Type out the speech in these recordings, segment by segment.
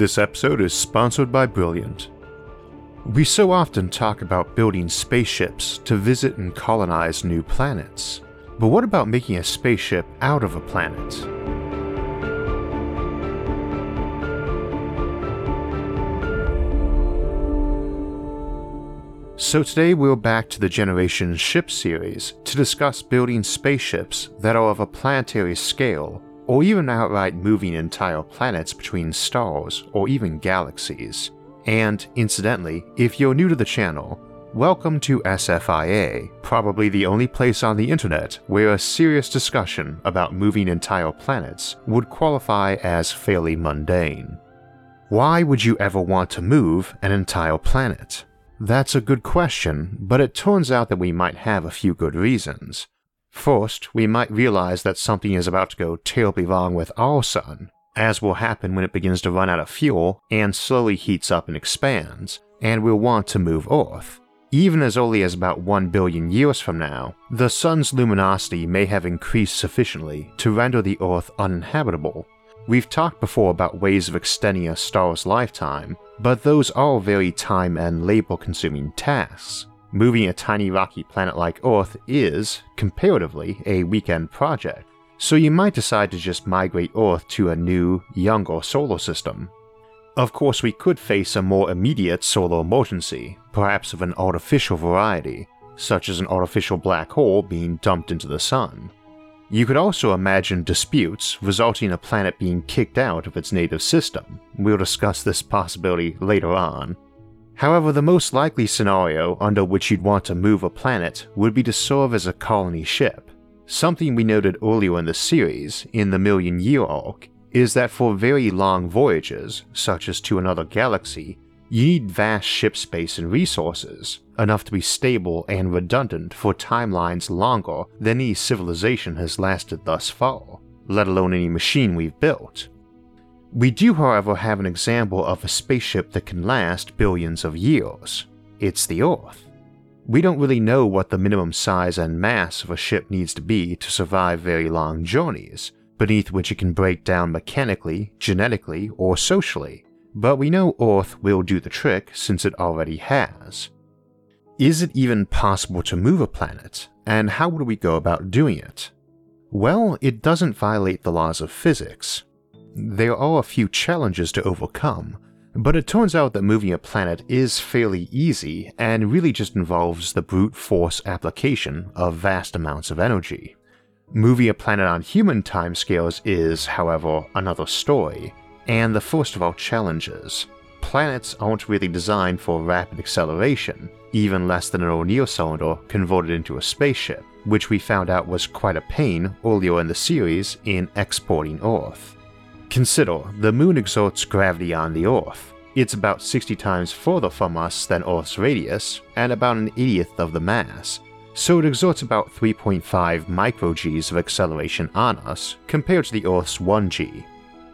This episode is sponsored by Brilliant. We so often talk about building spaceships to visit and colonize new planets. But what about making a spaceship out of a planet? So today we're back to the Generation Ship series to discuss building spaceships that are of a planetary scale, or even outright moving entire planets between stars or even galaxies. And incidentally, if you're new to the channel, welcome to SFIA, probably the only place on the internet where a serious discussion about moving entire planets would qualify as fairly mundane. Why would you ever want to move an entire planet? That's a good question, but it turns out that we might have a few good reasons. First, we might realize that something is about to go terribly wrong with our sun, as will happen when it begins to run out of fuel and slowly heats up and expands, and we'll want to move Earth. Even as early as about 1 billion years from now, the sun's luminosity may have increased sufficiently to render the Earth uninhabitable. We've talked before about ways of extending a star's lifetime, but those are very time and labor-consuming tasks. Moving a tiny rocky planet like Earth is, comparatively, a weekend project, so you might decide to just migrate Earth to a new, younger solar system. Of course, we could face a more immediate solar emergency, perhaps of an artificial variety, such as an artificial black hole being dumped into the sun. You could also imagine disputes resulting in a planet being kicked out of its native system. We'll discuss this possibility later on. However, the most likely scenario under which you'd want to move a planet would be to serve as a colony ship. Something we noted earlier in the series, in the million-year arc, is that for very long voyages, such as to another galaxy, you need vast ship space and resources, enough to be stable and redundant for timelines longer than any civilization has lasted thus far, let alone any machine we've built. We do, however, have an example of a spaceship that can last billions of years. It's the Earth. We don't really know what the minimum size and mass of a ship needs to be to survive very long journeys, beneath which it can break down mechanically, genetically, or socially, but we know Earth will do the trick since it already has. Is it even possible to move a planet, and how would we go about doing it? Well, it doesn't violate the laws of physics. There are a few challenges to overcome, but it turns out that moving a planet is fairly easy and really just involves the brute force application of vast amounts of energy. Moving a planet on human timescales is, however, another story, and the first of our challenges. Planets aren't really designed for rapid acceleration, even less than an O'Neill cylinder converted into a spaceship, which we found out was quite a pain earlier in the series in exporting Earth. Consider, the moon exerts gravity on the Earth. It's about 60 times further from us than Earth's radius, and about an 80th of the mass, so it exerts about 3.5 micro-Gs of acceleration on us, compared to the Earth's 1 G.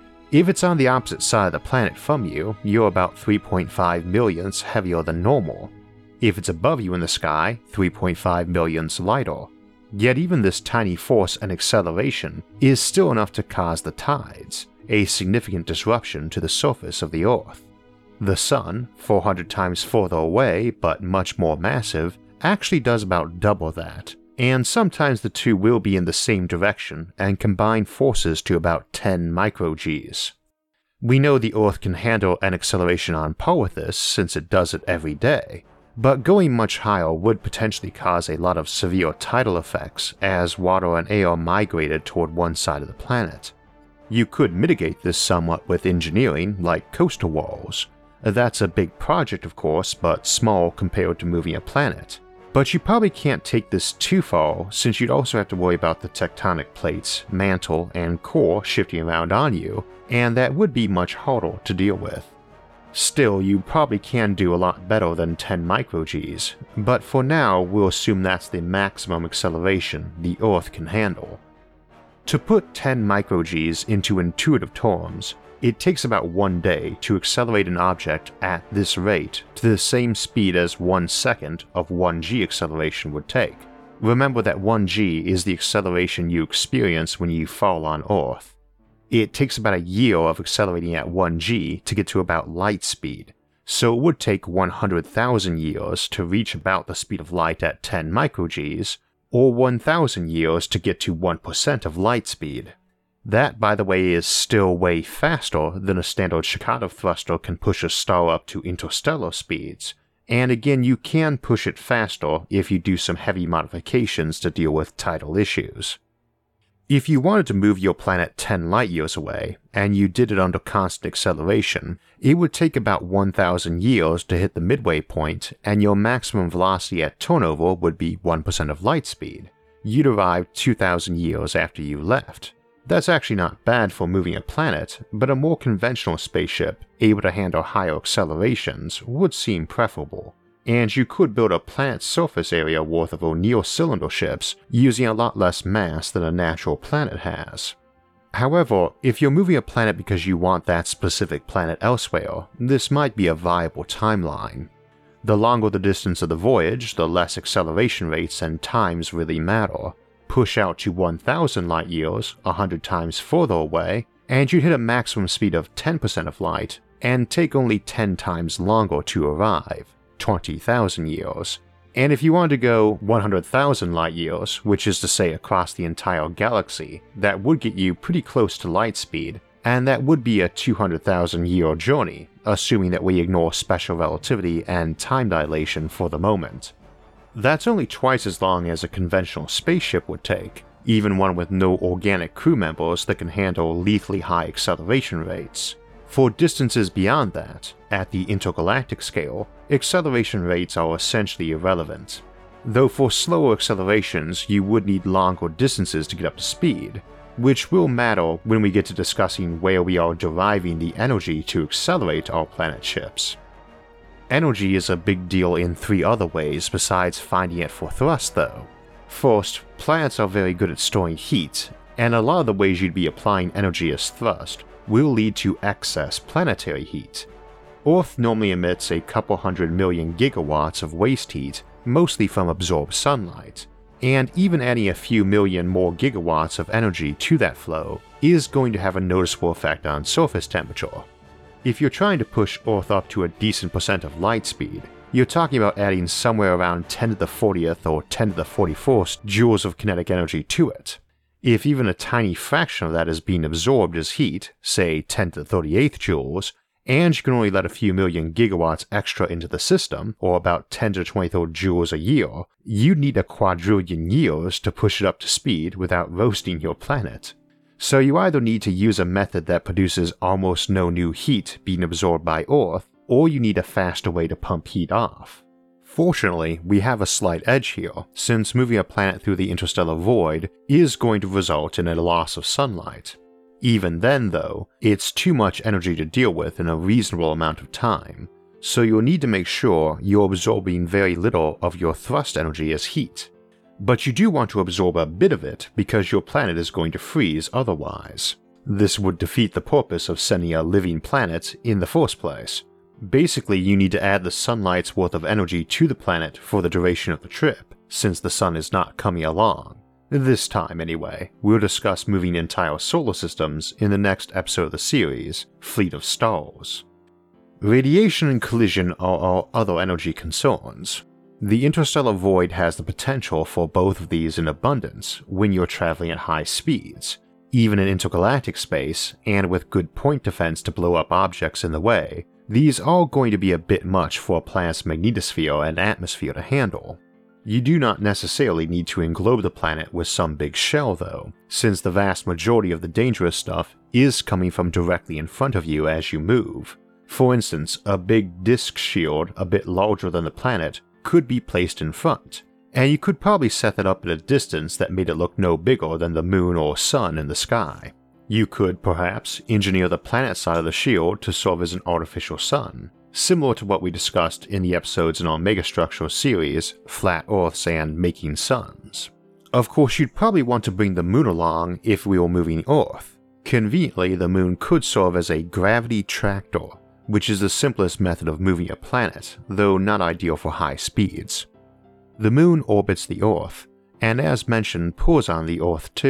If it's on the opposite side of the planet from you, you're about 3.5 millionths heavier than normal. If it's above you in the sky, 3.5 millionths lighter. Yet even this tiny force and acceleration is still enough to cause the tides, a significant disruption to the surface of the Earth. The Sun, 400 times further away but much more massive, actually does about double that, and sometimes the two will be in the same direction and combine forces to about 10 micro-Gs. We know the Earth can handle an acceleration on par with this since it does it every day, but going much higher would potentially cause a lot of severe tidal effects as water and air migrated toward one side of the planet. You could mitigate this somewhat with engineering, like coastal walls. That's a big project, of course, but small compared to moving a planet. But you probably can't take this too far, since you'd also have to worry about the tectonic plates, mantle, and core shifting around on you, and that would be much harder to deal with. Still, you probably can do a lot better than 10 micro-Gs, but for now we'll assume that's the maximum acceleration the Earth can handle. To put 10 micro-Gs into intuitive terms, it takes about 1 day to accelerate an object at this rate to the same speed as 1 second of 1 G acceleration would take. Remember that 1 G is the acceleration you experience when you fall on Earth. It takes about a year of accelerating at 1g to get to about light speed, so it would take 100,000 years to reach about the speed of light at 10 microgs, or 1,000 years to get to 1% of light speed. That, by the way, is still way faster than a standard Shikata thruster can push a star up to interstellar speeds, and again you can push it faster if you do some heavy modifications to deal with tidal issues. If you wanted to move your planet 10 light years away, and you did it under constant acceleration, it would take about 1,000 years to hit the midway point, and your maximum velocity at turnover would be 1% of light speed. You'd arrive 2,000 years after you left. That's actually not bad for moving a planet, but a more conventional spaceship able to handle higher accelerations would seem preferable. And you could build a planet surface area worth of O'Neill cylinder ships using a lot less mass than a natural planet has. However, if you're moving a planet because you want that specific planet elsewhere, this might be a viable timeline. The longer the distance of the voyage, the less acceleration rates and times really matter. Push out to 1,000 light years, 100 times further away, and you'd hit a maximum speed of 10% of light, and take only 10 times longer to arrive. 20,000 years. And if you wanted to go 100,000 light years, which is to say across the entire galaxy, that would get you pretty close to light speed, and that would be a 200,000 year journey, assuming that we ignore special relativity and time dilation for the moment. That's only twice as long as a conventional spaceship would take, even one with no organic crew members that can handle lethally high acceleration rates. For distances beyond that, at the intergalactic scale, acceleration rates are essentially irrelevant. Though for slower accelerations you would need longer distances to get up to speed, which will matter when we get to discussing where we are deriving the energy to accelerate our planet ships. Energy is a big deal in 3 other ways besides finding it for thrust though. First, planets are very good at storing heat, and a lot of the ways you'd be applying energy as thrust will lead to excess planetary heat. Earth normally emits a couple 100 million gigawatts of waste heat, mostly from absorbed sunlight, and even adding a few million more gigawatts of energy to that flow is going to have a noticeable effect on surface temperature. If you're trying to push Earth up to a decent percent of light speed, you're talking about adding somewhere around 10 to the 40th or 10 to the 41st joules of kinetic energy to it. If even a tiny fraction of that is being absorbed as heat, say 10 to the 38th joules, and you can only let a few million gigawatts extra into the system, or about 10 to the 23rd joules a year, you'd need a quadrillion years to push it up to speed without roasting your planet. So you either need to use a method that produces almost no new heat being absorbed by Earth, or you need a faster way to pump heat off. Fortunately, we have a slight edge here, since moving a planet through the interstellar void is going to result in a loss of sunlight. Even then though, it's too much energy to deal with in a reasonable amount of time, so you'll need to make sure you're absorbing very little of your thrust energy as heat. But you do want to absorb a bit of it because your planet is going to freeze otherwise. This would defeat the purpose of sending a living planet in the first place. Basically, you need to add the sunlight's worth of energy to the planet for the duration of the trip, since the sun is not coming along. This time anyway. We'll discuss moving entire solar systems in the next episode of the series, Fleet of Stars. Radiation and collision are our other energy concerns. The interstellar void has the potential for both of these in abundance when you're traveling at high speeds. Even in intergalactic space, and with good point defense to blow up objects in the way, these are going to be a bit much for a planet's magnetosphere and atmosphere to handle. You do not necessarily need to englobe the planet with some big shell though, since the vast majority of the dangerous stuff is coming from directly in front of you as you move. For instance, a big disk shield a bit larger than the planet could be placed in front, and you could probably set that up at a distance that made it look no bigger than the moon or sun in the sky. You could, perhaps, engineer the planet side of the shield to serve as an artificial sun, similar to what we discussed in the episodes in our megastructure series, Flat Earths and Making Suns. Of course, you'd probably want to bring the moon along if we were moving Earth. Conveniently, the moon could serve as a gravity tractor, which is the simplest method of moving a planet, though not ideal for high speeds. The moon orbits the Earth, and as mentioned, pulls on the Earth too,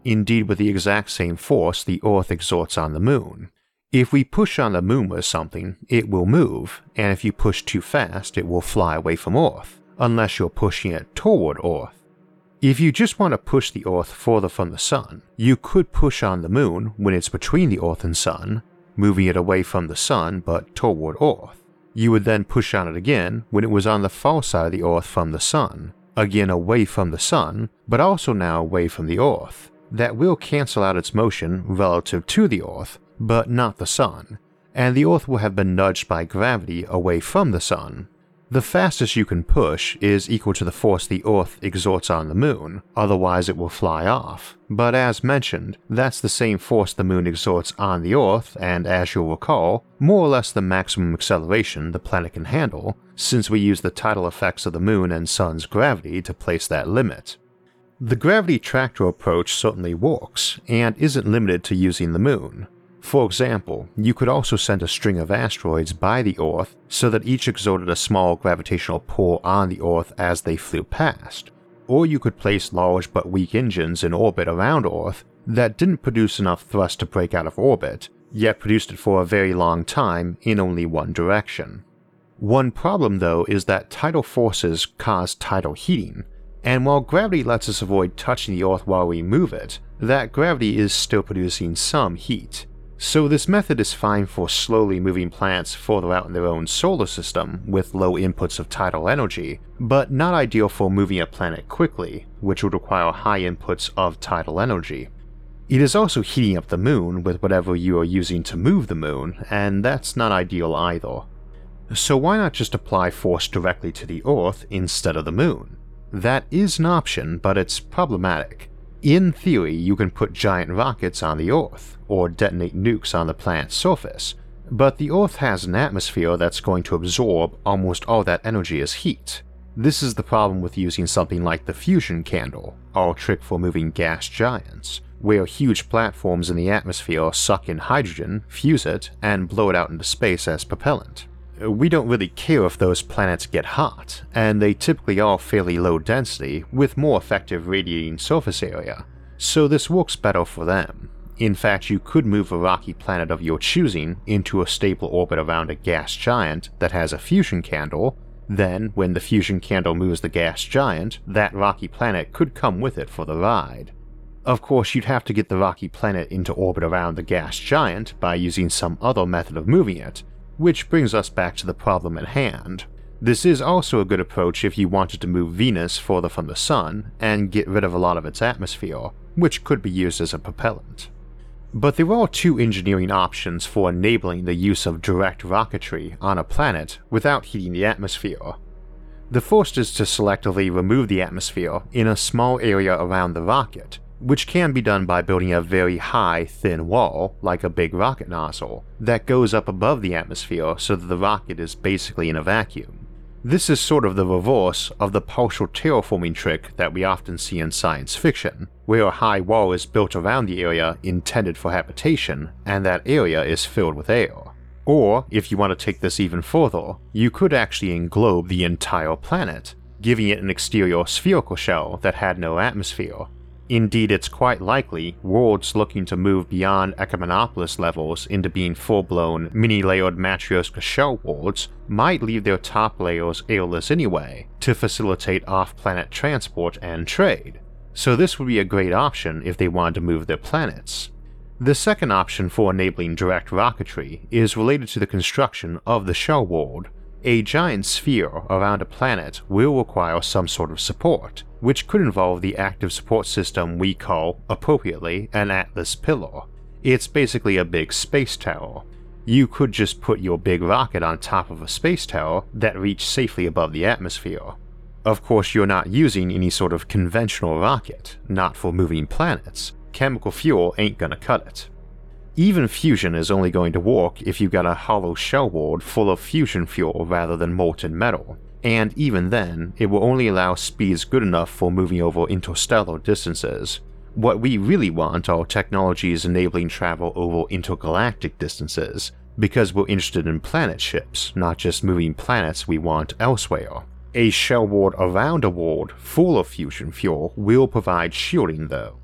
indeed with the exact same force the Earth exerts on the Moon. If we push on the Moon with something, it will move, and if you push too fast, it will fly away from Earth, unless you're pushing it toward Earth. If you just want to push the Earth further from the Sun, you could push on the Moon when it's between the Earth and Sun, moving it away from the Sun but toward Earth. You would then push on it again when it was on the far side of the Earth from the Sun, again away from the Sun, but also now away from the Earth. That will cancel out its motion relative to the Earth, but not the Sun, and the Earth will have been nudged by gravity away from the Sun. The fastest you can push is equal to the force the Earth exerts on the Moon, otherwise it will fly off. But as mentioned, that's the same force the Moon exerts on the Earth, and as you'll recall, more or less the maximum acceleration the planet can handle, since we use the tidal effects of the Moon and Sun's gravity to place that limit. The gravity tractor approach certainly works, and isn't limited to using the Moon. For example, you could also send a string of asteroids by the Earth so that each exerted a small gravitational pull on the Earth as they flew past, or you could place large but weak engines in orbit around Earth that didn't produce enough thrust to break out of orbit, yet produced it for a very long time in only one direction. One problem though is that tidal forces cause tidal heating, and while gravity lets us avoid touching the Earth while we move it, that gravity is still producing some heat. So this method is fine for slowly moving planets further out in their own solar system with low inputs of tidal energy, but not ideal for moving a planet quickly, which would require high inputs of tidal energy. It is also heating up the Moon with whatever you are using to move the Moon, and that's not ideal either. So why not just apply force directly to the Earth instead of the Moon? That is an option, but it's problematic. In theory, you can put giant rockets on the Earth, or detonate nukes on the planet's surface, but the Earth has an atmosphere that's going to absorb almost all that energy as heat. This is the problem with using something like the fusion candle, our trick for moving gas giants, where huge platforms in the atmosphere suck in hydrogen, fuse it, and blow it out into space as propellant. We don't really care if those planets get hot, and they typically are fairly low density with more effective radiating surface area, so this works better for them. In fact, you could move a rocky planet of your choosing into a stable orbit around a gas giant that has a fusion candle, then when the fusion candle moves the gas giant, that rocky planet could come with it for the ride. Of course, you'd have to get the rocky planet into orbit around the gas giant by using some other method of moving it, which brings us back to the problem at hand. This is also a good approach if you wanted to move Venus further from the Sun and get rid of a lot of its atmosphere, which could be used as a propellant. But there are two engineering options for enabling the use of direct rocketry on a planet without heating the atmosphere. The first is to selectively remove the atmosphere in a small area around the rocket, which can be done by building a very high, thin wall, like a big rocket nozzle, that goes up above the atmosphere so that the rocket is basically in a vacuum. This is sort of the reverse of the partial terraforming trick that we often see in science fiction, where a high wall is built around the area intended for habitation, and that area is filled with air. Or, if you want to take this even further, you could actually englobe the entire planet, giving it an exterior spherical shell that had no atmosphere. Indeed, it's quite likely worlds looking to move beyond Ecumenopolis levels into being full-blown, mini-layered Matryoshka shell worlds might leave their top layers airless anyway, to facilitate off-planet transport and trade, so this would be a great option if they wanted to move their planets. The second option for enabling direct rocketry is related to the construction of the shell world. A giant sphere around a planet will require some sort of support, which could involve the active support system we call, appropriately, an Atlas pillar. It's basically a big space tower. You could just put your big rocket on top of a space tower that reached safely above the atmosphere. Of course, you're not using any sort of conventional rocket, not for moving planets. Chemical fuel ain't gonna cut it. Even fusion is only going to work if you've got a hollow shell world full of fusion fuel rather than molten metal, and even then, it will only allow speeds good enough for moving over interstellar distances. What we really want are technologies enabling travel over intergalactic distances, because we're interested in planet ships, not just moving planets we want elsewhere. A shell world around a world full of fusion fuel will provide shielding though.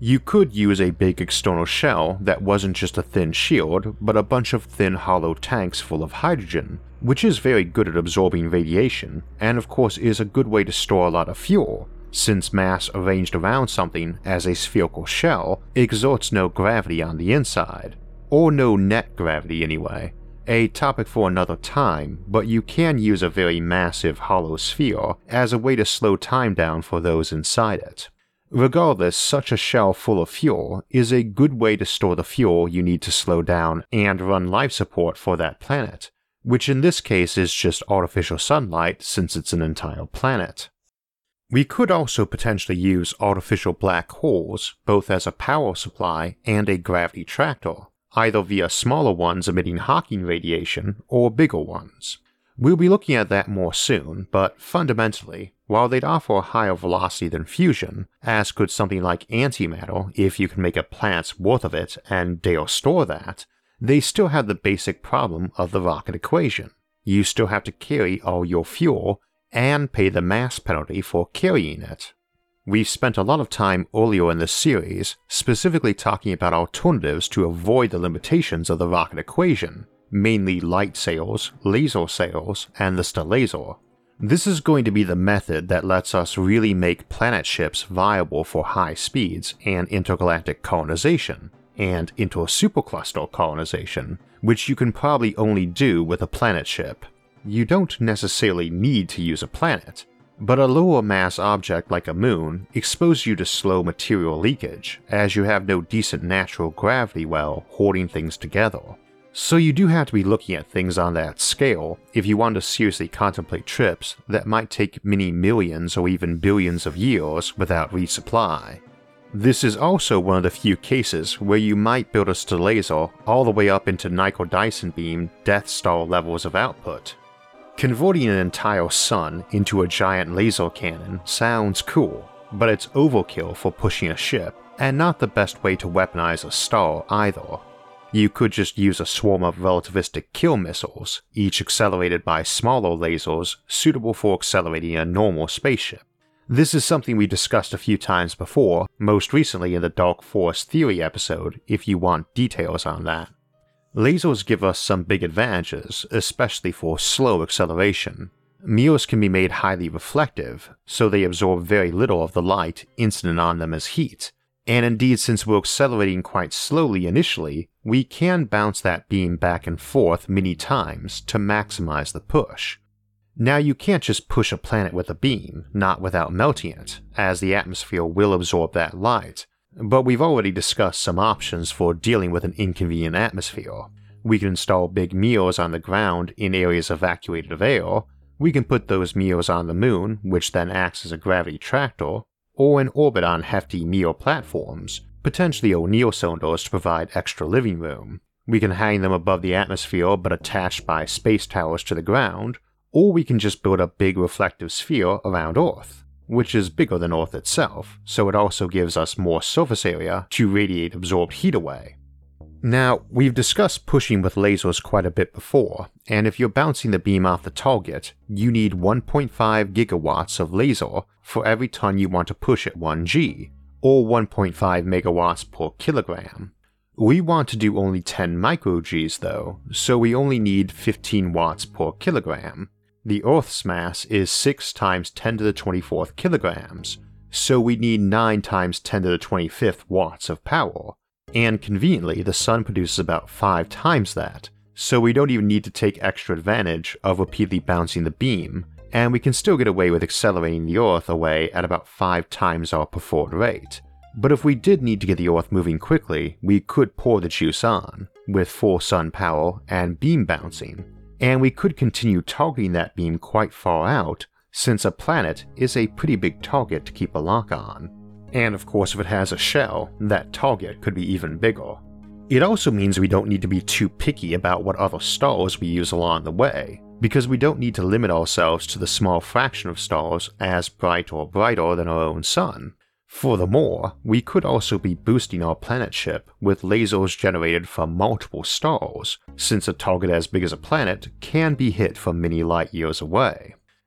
You could use a big external shell that wasn't just a thin shield, but a bunch of thin hollow tanks full of hydrogen, which is very good at absorbing radiation, and of course is a good way to store a lot of fuel, since mass arranged around something as a spherical shell exerts no gravity on the inside, or no net gravity anyway. A topic for another time, but you can use a very massive hollow sphere as a way to slow time down for those inside it. Regardless, such a shell full of fuel is a good way to store the fuel you need to slow down and run life support for that planet, which in this case is just artificial sunlight since it's an entire planet. We could also potentially use artificial black holes both as a power supply and a gravity tractor, either via smaller ones emitting Hawking radiation or bigger ones. We'll be looking at that more soon, but fundamentally, while they'd offer a higher velocity than fusion, as could something like antimatter if you can make a planet's worth of it and dare store that, they still have the basic problem of the rocket equation. You still have to carry all your fuel and pay the mass penalty for carrying it. We've spent a lot of time earlier in this series specifically talking about alternatives to avoid the limitations of the rocket equation, mainly light sails, laser sails, and the Stellazer. This is going to be the method that lets us really make planet ships viable for high speeds and intergalactic colonization, and inter-supercluster colonization, which you can probably only do with a planet ship. You don't necessarily need to use a planet, but a lower mass object like a moon exposes you to slow material leakage, as you have no decent natural gravity well holding things together. So you do have to be looking at things on that scale if you want to seriously contemplate trips that might take many millions or even billions of years without resupply. This is also one of the few cases where you might build a Stellazer all the way up into Nikola-Dyson beam Death Star levels of output. Converting an entire sun into a giant laser cannon sounds cool, but it's overkill for pushing a ship, and not the best way to weaponize a star either. You could just use a swarm of relativistic kill missiles, each accelerated by smaller lasers suitable for accelerating a normal spaceship. This is something we discussed a few times before, most recently in the Dark Force Theory episode if you want details on that. Lasers give us some big advantages, especially for slow acceleration. Mirrors can be made highly reflective, so they absorb very little of the light incident on them as heat, and indeed since we're accelerating quite slowly initially, we can bounce that beam back and forth many times to maximize the push. Now you can't just push a planet with a beam, not without melting it, as the atmosphere will absorb that light, but we've already discussed some options for dealing with an inconvenient atmosphere. We can install big mirrors on the ground in areas evacuated of air, we can put those mirrors on the moon, which then acts as a gravity tractor, or in orbit on hefty mirror platforms, potentially O'Neill cylinders to provide extra living room. We can hang them above the atmosphere but attached by space towers to the ground, or we can just build a big reflective sphere around Earth, which is bigger than Earth itself, so it also gives us more surface area to radiate absorbed heat away. Now, we've discussed pushing with lasers quite a bit before, and if you're bouncing the beam off the target, you need 1.5 gigawatts of laser for every ton you want to push at 1G, or 1.5 megawatts per kilogram. We want to do only 10 micro-Gs though, so we only need 15 watts per kilogram. The Earth's mass is 6 times 10 to the 24th kilograms, so we need 9 times 10 to the 25th watts of power. And conveniently, the sun produces about 5 times that, so we don't even need to take extra advantage of repeatedly bouncing the beam, and we can still get away with accelerating the Earth away at about 5 times our preferred rate. But if we did need to get the Earth moving quickly, we could pour the juice on, with full sun power and beam bouncing, and we could continue targeting that beam quite far out, since a planet is a pretty big target to keep a lock on. And of course if it has a shell, that target could be even bigger. It also means we don't need to be too picky about what other stars we use along the way, because we don't need to limit ourselves to the small fraction of stars as bright or brighter than our own sun. Furthermore, we could also be boosting our planet ship with lasers generated from multiple stars, since a target as big as a planet can be hit from many light years away.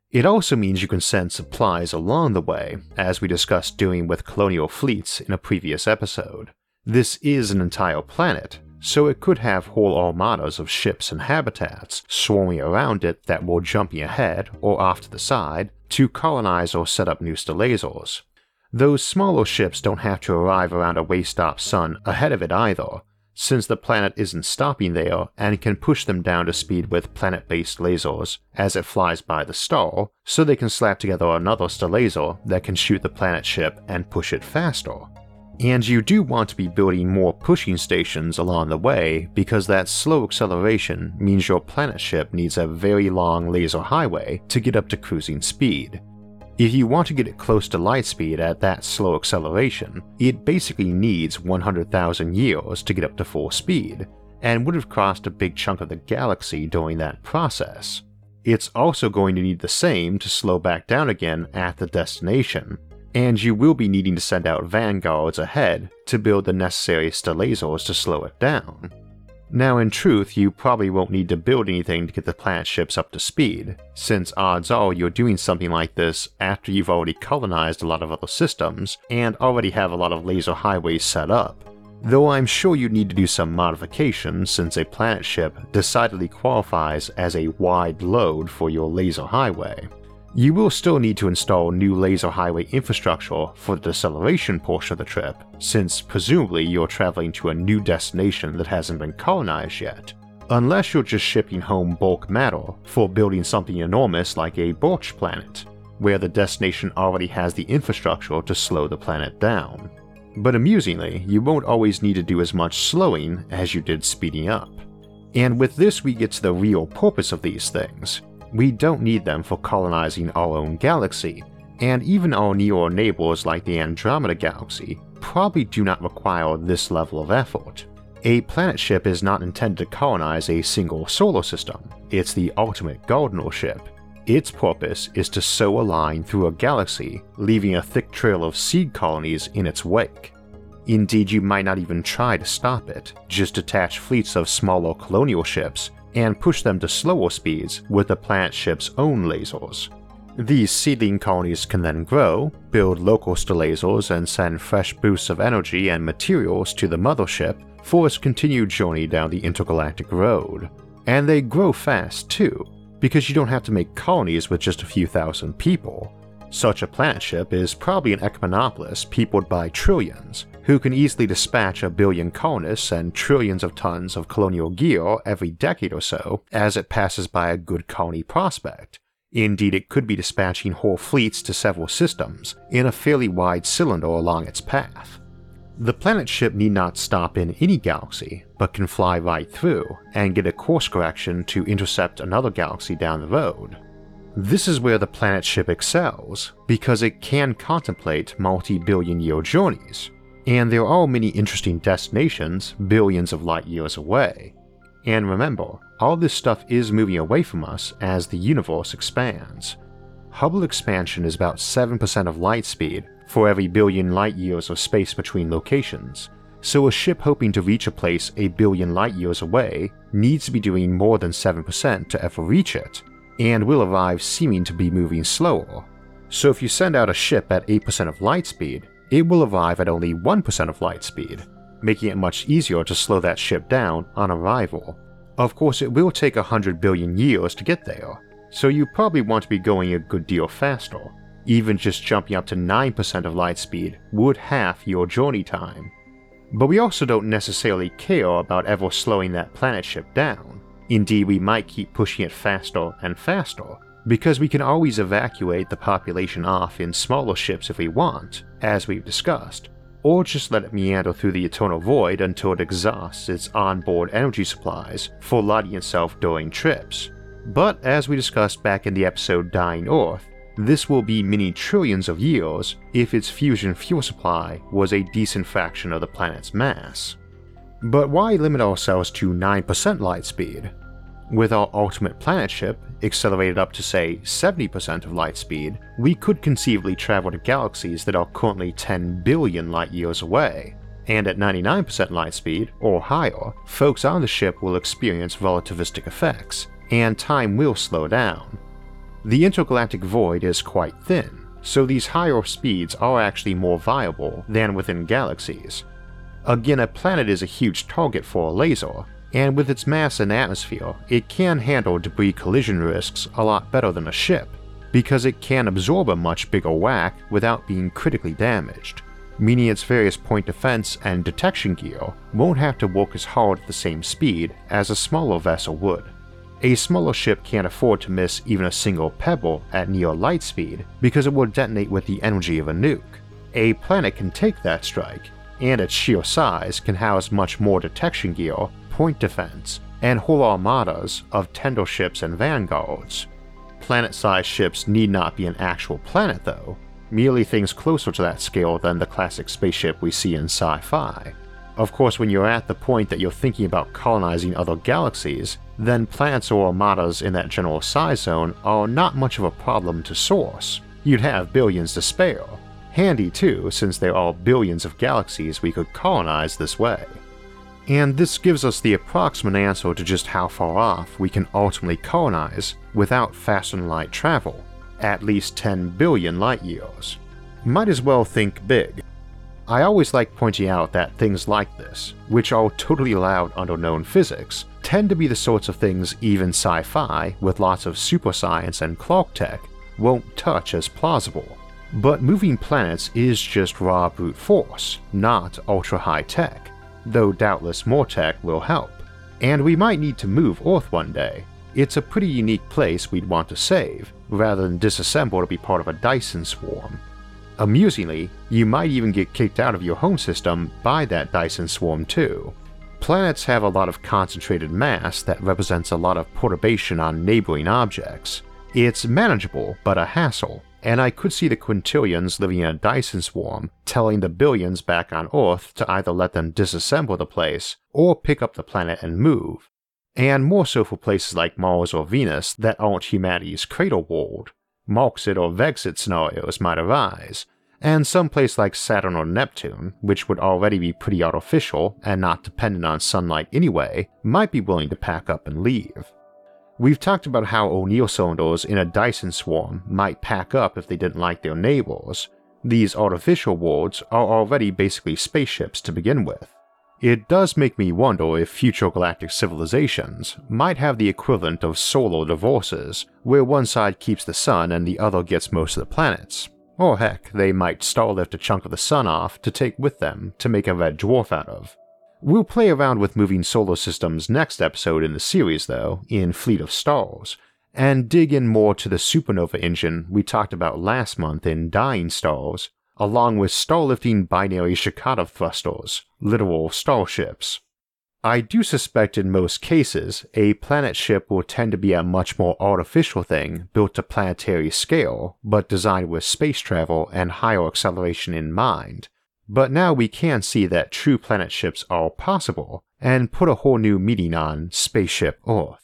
It also means you can send supplies along the way, as we discussed doing with colonial fleets in a previous episode. This is an entire planet, so it could have whole armadas of ships and habitats swarming around it that will jumping ahead or off to the side to colonize or set up new stellazors. Those smaller ships don't have to arrive around a way-stopped sun ahead of it either, since the planet isn't stopping there and can push them down to speed with planet-based lasers as it flies by the star, so they can slap together another stellazor that can shoot the planet ship and push it faster. And you do want to be building more pushing stations along the way because that slow acceleration means your planet ship needs a very long laser highway to get up to cruising speed. If you want to get it close to light speed at that slow acceleration, it basically needs 100,000 years to get up to full speed, and would have crossed a big chunk of the galaxy during that process. It's also going to need the same to slow back down again at the destination, and you will be needing to send out vanguards ahead to build the necessary stellazors to slow it down. Now in truth, you probably won't need to build anything to get the planet ships up to speed, since odds are you're doing something like this after you've already colonized a lot of other systems and already have a lot of laser highways set up, though I'm sure you'd need to do some modifications since a planet ship decidedly qualifies as a wide load for your laser highway. You will still need to install new laser highway infrastructure for the deceleration portion of the trip, since presumably you're traveling to a new destination that hasn't been colonized yet, unless you're just shipping home bulk matter for building something enormous like a Birch planet, where the destination already has the infrastructure to slow the planet down. But amusingly, you won't always need to do as much slowing as you did speeding up. And with this we get to the real purpose of these things. We don't need them for colonizing our own galaxy, and even our nearer neighbors like the Andromeda Galaxy probably do not require this level of effort. A planet ship is not intended to colonize a single solar system, it's the ultimate gardener ship. Its purpose is to sow a line through a galaxy, leaving a thick trail of seed colonies in its wake. Indeed, you might not even try to stop it, just attach fleets of smaller colonial ships and push them to slower speeds with the planet ship's own lasers. These seedling colonies can then grow, build local stellazors, and send fresh boosts of energy and materials to the mothership for its continued journey down the intergalactic road. And they grow fast too, because you don't have to make colonies with just a few thousand people. Such a planet ship is probably an Econopolis peopled by trillions, who can easily dispatch 1 billion colonists and trillions of tons of colonial gear every decade or so as it passes by a good colony prospect. Indeed, it could be dispatching whole fleets to several systems in a fairly wide cylinder along its path. The planet ship need not stop in any galaxy, but can fly right through and get a course correction to intercept another galaxy down the road. This is where the planet ship excels, because it can contemplate multi-billion year journeys, and there are many interesting destinations billions of light years away. And remember, all this stuff is moving away from us as the universe expands. Hubble expansion is about 7% of light speed for every billion light years of space between locations, so a ship hoping to reach a place 1 billion light years away needs to be doing more than 7% to ever reach it, and will arrive seeming to be moving slower. So if you send out a ship at 8% of light speed, it will arrive at only 1% of light speed, making it much easier to slow that ship down on arrival. Of course, it will take 100 billion years to get there, so you probably want to be going a good deal faster. Even just jumping up to 9% of light speed would halve your journey time. But we also don't necessarily care about ever slowing that planet ship down. Indeed, we might keep pushing it faster and faster, because we can always evacuate the population off in smaller ships if we want, as we've discussed, or just let it meander through the eternal void until it exhausts its onboard energy supplies for lighting itself during trips. But as we discussed back in the episode Dying Earth, this will be many trillions of years if its fusion fuel supply was a decent fraction of the planet's mass. But why limit ourselves to 9% light speed? With our ultimate planet ship accelerated up to say 70% of light speed, we could conceivably travel to galaxies that are currently 10 billion light years away, and at 99% light speed or higher, folks on the ship will experience relativistic effects, and time will slow down. The intergalactic void is quite thin, so these higher speeds are actually more viable than within galaxies. Again, a planet is a huge target for a laser, and with its mass and atmosphere, it can handle debris collision risks a lot better than a ship, because it can absorb a much bigger whack without being critically damaged, meaning its various point defense and detection gear won't have to work as hard at the same speed as a smaller vessel would. A smaller ship can't afford to miss even a single pebble at near light speed because it will detonate with the energy of a nuke. A planet can take that strike, and its sheer size can house much more detection gear, point defense, and whole armadas of tender ships and vanguards. Planet-sized ships need not be an actual planet though, merely things closer to that scale than the classic spaceship we see in sci-fi. Of course, when you're at the point that you're thinking about colonizing other galaxies, then planets or armadas in that general size zone are not much of a problem to source. You'd have billions to spare. Handy too, since there are billions of galaxies we could colonize this way. And this gives us the approximate answer to just how far off we can ultimately colonize without faster-than-light travel, at least 10 billion light years. Might as well think big. I always like pointing out that things like this, which are totally allowed under known physics, tend to be the sorts of things even sci-fi, with lots of super science and clock tech, won't touch as plausible. But moving planets is just raw brute force, not ultra-high tech, though doubtless more tech will help. And we might need to move Earth one day. It's a pretty unique place we'd want to save, rather than disassemble to be part of a Dyson swarm. Amusingly, you might even get kicked out of your home system by that Dyson swarm too. Planets have a lot of concentrated mass that represents a lot of perturbation on neighboring objects. It's manageable, but a hassle, and I could see the quintillions living in a Dyson swarm telling the billions back on Earth to either let them disassemble the place or pick up the planet and move. And more so for places like Mars or Venus that aren't humanity's cradle world. Marxit or Vexit scenarios might arise, and some place like Saturn or Neptune, which would already be pretty artificial and not dependent on sunlight anyway, might be willing to pack up and leave. We've talked about how O'Neill cylinders in a Dyson swarm might pack up if they didn't like their neighbors. These artificial worlds are already basically spaceships to begin with. It does make me wonder if future galactic civilizations might have the equivalent of solar divorces, where one side keeps the sun and the other gets most of the planets. Or heck, they might starlift a chunk of the sun off to take with them to make a red dwarf out of. We'll play around with moving solar systems next episode in the series though, in Fleet of Stars, and dig in more to the supernova engine we talked about last month in Dying Stars, along with starlifting binary Shikata thrusters, literal starships. I do suspect in most cases, a planet ship will tend to be a much more artificial thing built to planetary scale, but designed with space travel and higher acceleration in mind. But now we can see that true planet ships are possible, and put a whole new meaning on Spaceship Earth.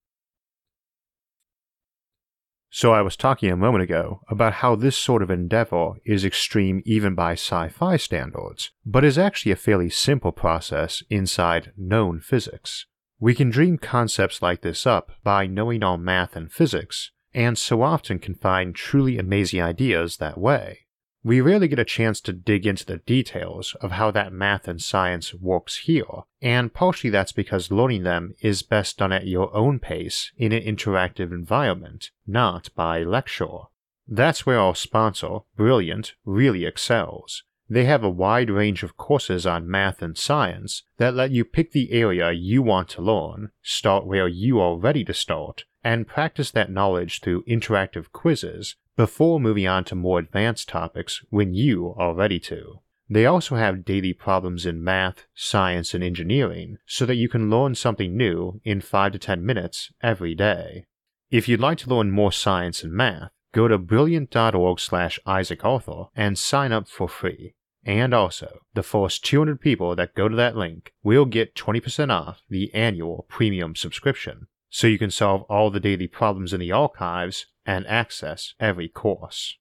So I was talking a moment ago about how this sort of endeavor is extreme even by sci-fi standards, but is actually a fairly simple process inside known physics. We can dream concepts like this up by knowing our math and physics, and so often can find truly amazing ideas that way. We rarely get a chance to dig into the details of how that math and science works here, and partially that's because learning them is best done at your own pace in an interactive environment, not by lecture. That's where our sponsor, Brilliant, really excels. They have a wide range of courses on math and science that let you pick the area you want to learn, start where you are ready to start, and practice that knowledge through interactive quizzes before moving on to more advanced topics when you are ready to. They also have daily problems in math, science, and engineering so that you can learn something new in 5 to 10 minutes every day. If you'd like to learn more science and math, go to brilliant.org/IsaacArthur and sign up for free. And also, the first 200 people that go to that link will get 20% off the annual premium subscription, so you can solve all the daily problems in the archives and access every course.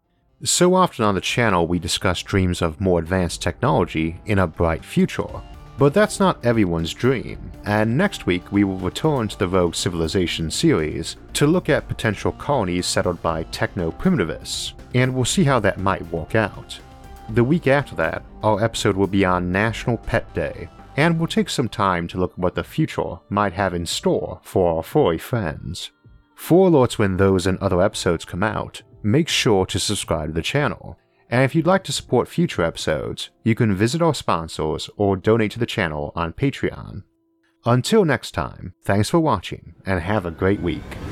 So often on the channel we discuss dreams of more advanced technology in a bright future, But that's not everyone's dream, and next week we will return to the Rogue Civilization series to look at potential colonies settled by techno-primitivists, and we'll see how that might work out. The week after that, our episode will be on National Pet Day, and we'll take some time to look at what the future might have in store for our furry friends. For alerts when those and other episodes come out, make sure to subscribe to the channel. And if you'd like to support future episodes, you can visit our sponsors or donate to the channel on Patreon. Until next time, thanks for watching and have a great week.